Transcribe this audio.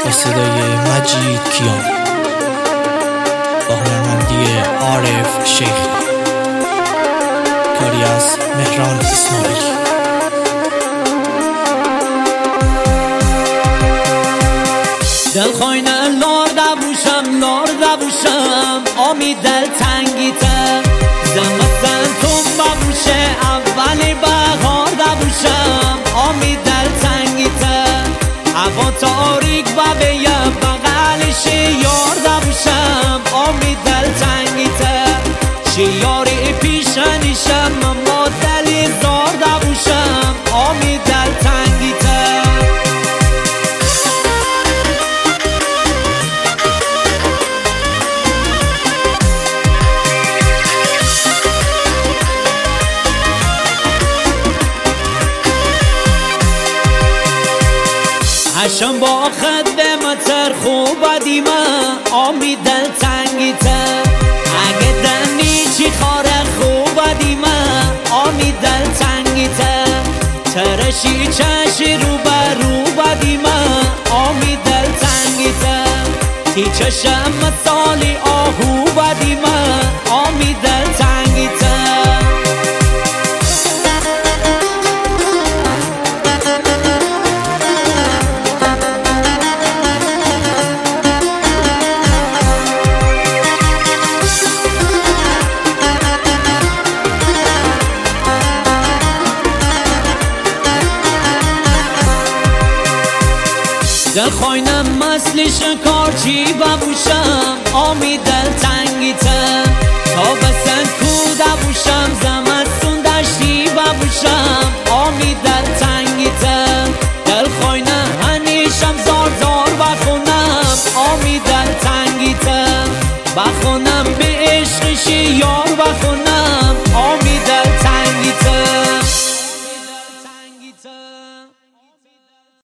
با صدای مجید کیان با هنرمندی عارف شیخ، کاری از مهران اسماعیل. دل خوینه لار دبوشم آمی دل تنگیته زمستن تو ببوشه اولی بهار دبوشم آمی دل تنگیته هوا تاریک و به یه بغلش یار دبوشم آمی دل تنگیته شیاری پیشنیشم اما دلی زار دبوشم آمی دل تنگیته. هشم با خدمتر خوب دیمه آمی دل تنگیته اگه دنی چی خاره خوب دیمه آمی دل تنگیته ترشی چشی رو بدیمه آمی دل تنگیته تی چشم مثالی آهو بدیمه آمی دل تنگیته. دل خوینم مثلش کارچی ببوشم آمی دل تنگیته تا بسن کود بوشم زمستون دشتی ببوشم آمی دل تنگیته دل خوینم هنیشم زار بخونم آمی دل تنگیته بخونم به عشقشی یا